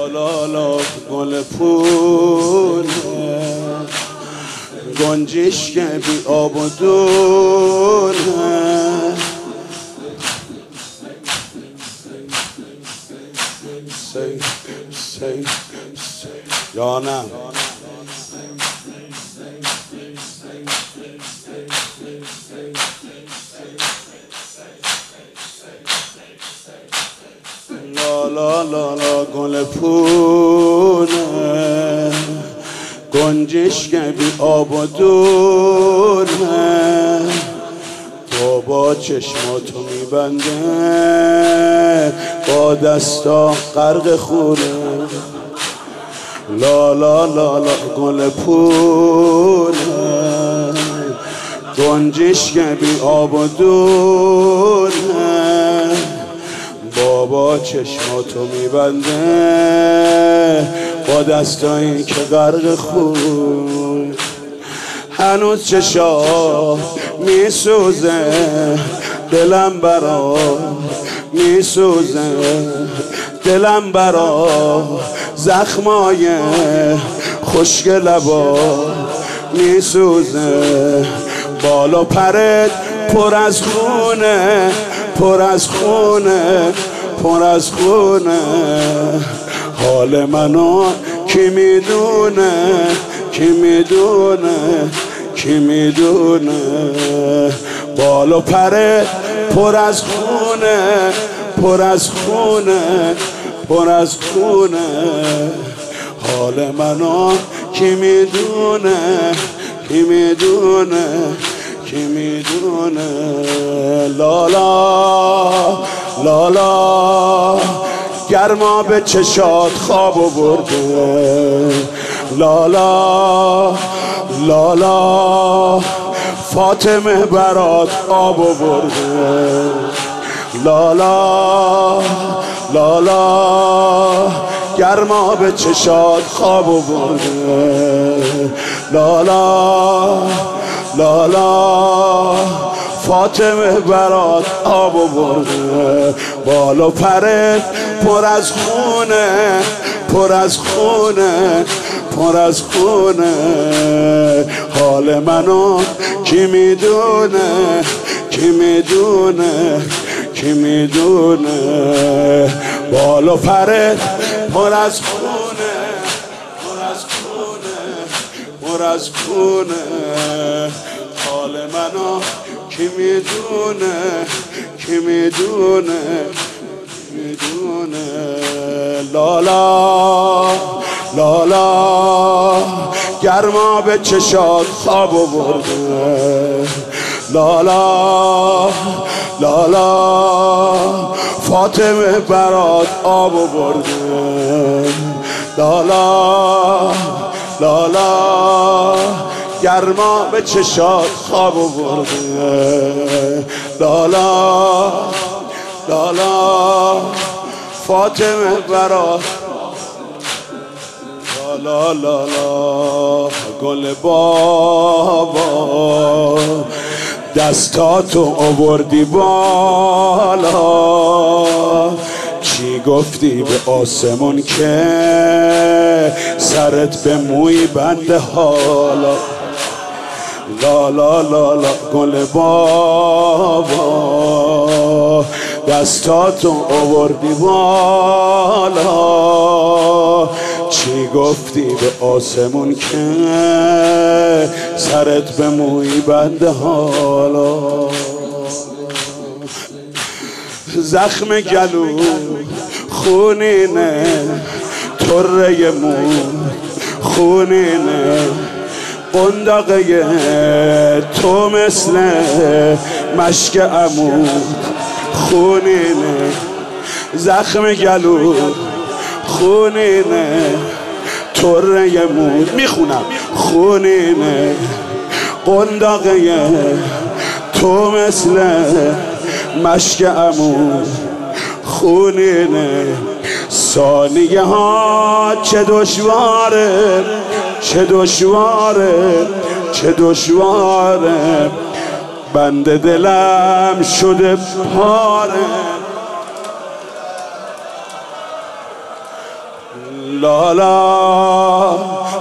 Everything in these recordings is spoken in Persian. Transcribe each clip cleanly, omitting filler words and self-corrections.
لا لا گل پونه گنجش که بی آب و دونه سی یا نه لا لا لا گل پونه گنجش که بی آب و دونه بابا چشماتو میبنده با دستا غرق خوره لا لا لا لا گل پونه گنجش که بی آب و دونه بابا چشماتو میبنده با دستایی که غرق خون هنوز چشا میسوزه دلم برا میسوزه دلم برا زخمای خشک لبا میسوزه بالا پرت پر از خونه پر از خونه پر از خونه حال منو کی میدونه کی میدونه کی میدونه بالا پره پر از خونه پر از خونه پر از خونه حال منو کی میدونه کی میدونه کی میدونه لالا لالا گرما به چشات خواب آورده لالا لالا فاطمه برات آب آورده لالا لالا گرما به چشات خواب آورده لالا لالا فاطمه برات آب آورده بالا پرت پر از خونه پر از خونه پر از خونه حال منو کی میدونه کی میدونه کی میدونه بالا پرت پر از خونه پر از خونه پر از خونه حال منو کی میدونه کی میدونه میدونه لالا لالا گرما به چشات خواب آورده لالا لالا فاطمه برات آب آورده لالا لالا گرما به چشات خواب آورده لالا لالا فاطمه برات لا لا لا گل بابا دستاتو آوردی بالا چی گفتی به آسمون که سرت به موی بنده حالا لا لا لا لا گل بابا دستاتو آوردی بالا چی گفتی به آسمون که سرت به موی بنده حالا زخم گلو خونینه طره مو خونینه قنداقه تو مثل مشک عمود خونینه زخم گلو خونینه طره مود میخونم خونینه قنداقه تو مثل مشک عمود خونینه ثانیه ها چه دشواره چه دشواره چه دشواره بند دلم شده پاره لالا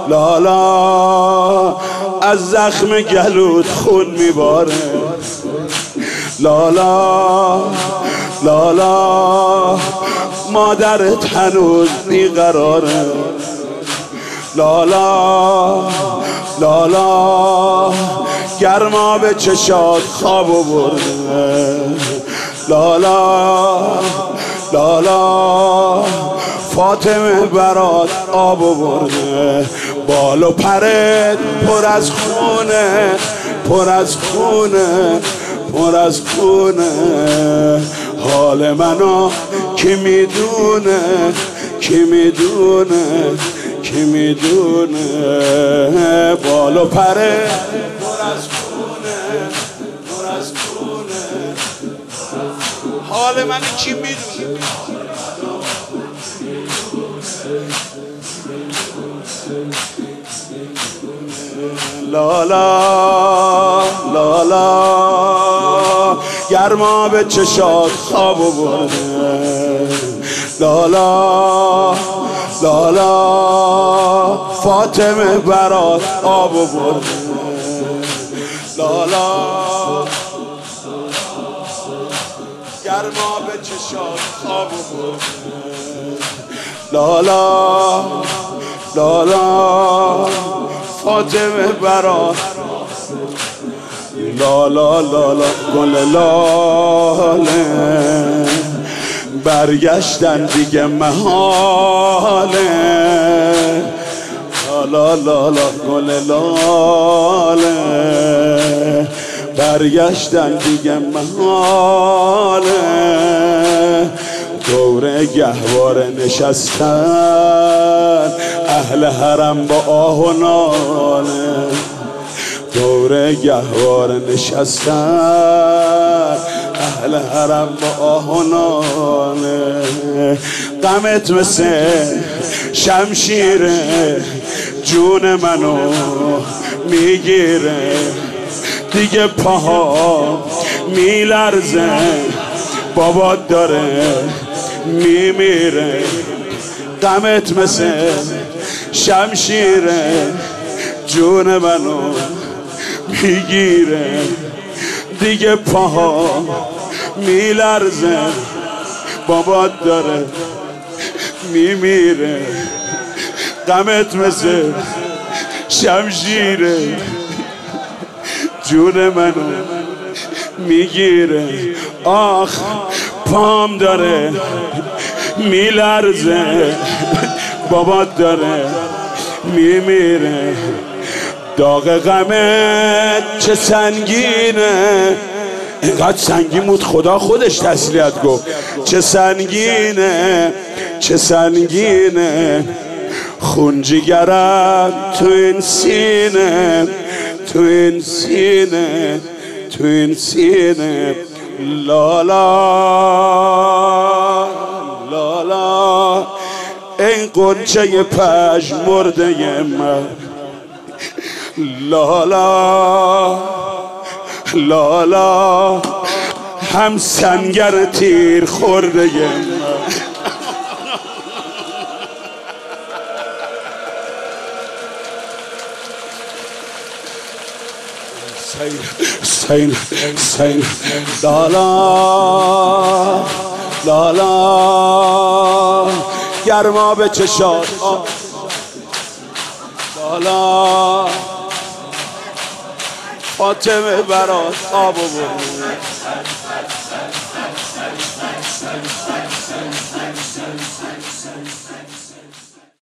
لالا از زخم گلوت خون میباره لالا لالا مادرت هنوز بیقراره لالا لالا گرما به چشات خوابو برده لالا لالا فاطمه برات آبو برده بال و پرت پر از خونه پر از خونه پر از خونه حال منو کی میدونه کی میدونه کی میدونه بال و پرت پر از خونه پر از خونه حال منو کی میدونه لالا لالا گرما به چشات خوابو برده لالا لالا فاطمه برات آبو برده لالا گرما به چشات خوابو برده لالا لالا فاطمه برات لالا لالا گل لاله برگشتن دیگه محاله لالا لالا گل لاله برگشتن دیگه محاله دور گهواره نشستن اهل حرم با آه و ناله دور گهواره نشستن اهل حرم با آه و ناله غمت مثل شمشیره جون منو میگیره دیگه پاها میلرزه بابات داره میمیره غمت مثل شمشیره جون منو میگیره دیگه پاها میلرزه بابات داره میمیره غمت مثل شمشیره جون منو میگیره آخ پام داره میلرزه بابات داره میمیره داغ غمت چه سنگینه اینقدر سنگین بود خدا خودش تسلیت گفت چه سنگینه چه سنگینه خون جگرم تو این سینه تو این سینه تو این سینه لالا لالا این قنچه پژمرده من لالا لالا هم سنگر تیر خورده من سین سین لالا لالا گرما به چشات لالا فاطمه برات آب و